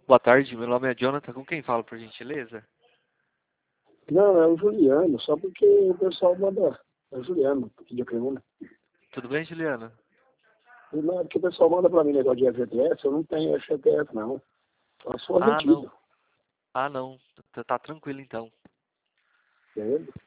Boa tarde, meu nome é Jonathan. Com quem falo, por gentileza? Não, é o Juliano, só porque o pessoal manda. É o Juliano, de Cremona. Tudo bem, Juliana? Não, é porque o pessoal manda pra mim negócio de FGTS, eu não tenho FGTS, não. Só sou Ah, não. retido, Ah, não. Tá tranquilo, então. entendeu?